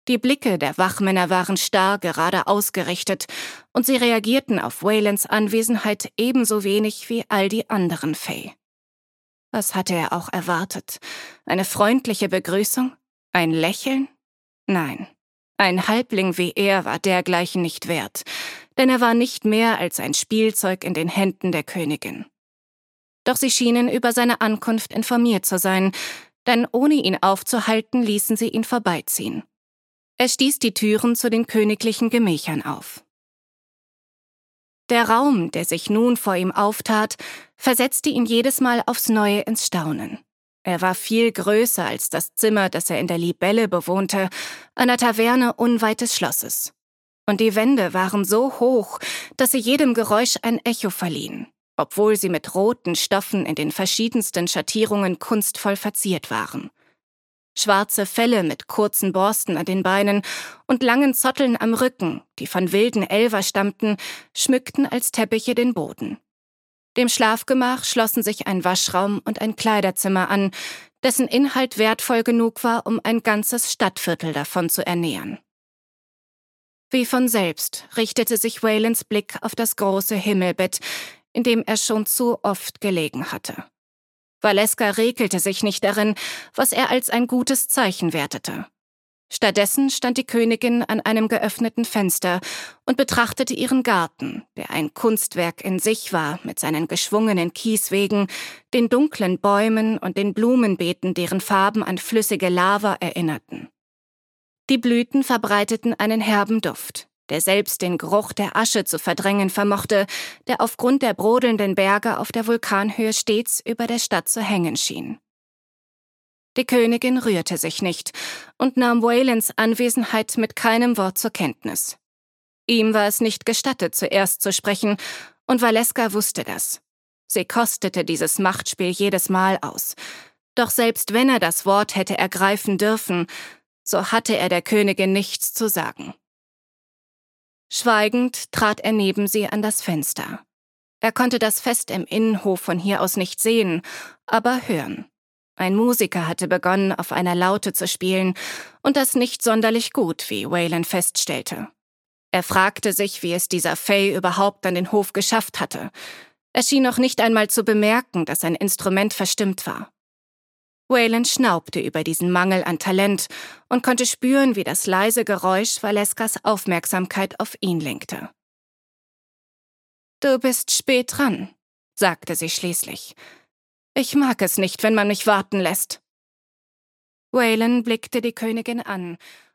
Die Blicke der Wachmänner waren starr gerade ausgerichtet, und sie reagierten auf Waylans Anwesenheit ebenso wenig wie all die anderen Fae. Was hatte er auch erwartet? Eine freundliche Begrüßung? Ein Lächeln? Nein, ein Halbling wie er war dergleichen nicht wert, denn er war nicht mehr als ein Spielzeug in den Händen der Königin. Doch sie schienen über seine Ankunft informiert zu sein, denn ohne ihn aufzuhalten, ließen sie ihn vorbeiziehen. Er stieß die Türen zu den königlichen Gemächern auf. Der Raum, der sich nun vor ihm auftat, versetzte ihn jedes Mal aufs Neue ins Staunen. Er war viel größer als das Zimmer, das er in der Libelle bewohnte, einer Taverne unweit des Schlosses. Und die Wände waren so hoch, dass sie jedem Geräusch ein Echo verliehen, obwohl sie mit roten Stoffen in den verschiedensten Schattierungen kunstvoll verziert waren. Schwarze Felle mit kurzen Borsten an den Beinen und langen Zotteln am Rücken, die von wilden Elver stammten, schmückten als Teppiche den Boden. Dem Schlafgemach schlossen sich ein Waschraum und ein Kleiderzimmer an, dessen Inhalt wertvoll genug war, um ein ganzes Stadtviertel davon zu ernähren. Wie von selbst richtete sich Waylans Blick auf das große Himmelbett, in dem er schon zu oft gelegen hatte. Valeska räkelte sich nicht darin, was er als ein gutes Zeichen wertete. Stattdessen stand die Königin an einem geöffneten Fenster und betrachtete ihren Garten, der ein Kunstwerk in sich war, mit seinen geschwungenen Kieswegen, den dunklen Bäumen und den Blumenbeeten, deren Farben an flüssige Lava erinnerten. Die Blüten verbreiteten einen herben Duft, der selbst den Geruch der Asche zu verdrängen vermochte, der aufgrund der brodelnden Berge auf der Vulkanhöhe stets über der Stadt zu hängen schien. Die Königin rührte sich nicht und nahm Waylans Anwesenheit mit keinem Wort zur Kenntnis. Ihm war es nicht gestattet, zuerst zu sprechen, und Valeska wusste das. Sie kostete dieses Machtspiel jedes Mal aus. Doch selbst wenn er das Wort hätte ergreifen dürfen, so hatte er der Königin nichts zu sagen. Schweigend trat er neben sie an das Fenster. Er konnte das Fest im Innenhof von hier aus nicht sehen, aber hören. Ein Musiker hatte begonnen, auf einer Laute zu spielen, und das nicht sonderlich gut, wie Wayland feststellte. Er fragte sich, wie es dieser Fae überhaupt an den Hof geschafft hatte. Er schien noch nicht einmal zu bemerken, dass sein Instrument verstimmt war. Wayland schnaubte über diesen Mangel an Talent und konnte spüren, wie das leise Geräusch Valeskas Aufmerksamkeit auf ihn lenkte. »Du bist spät dran«, sagte sie schließlich. »Ich mag es nicht, wenn man mich warten lässt.« Wayland blickte die Königin an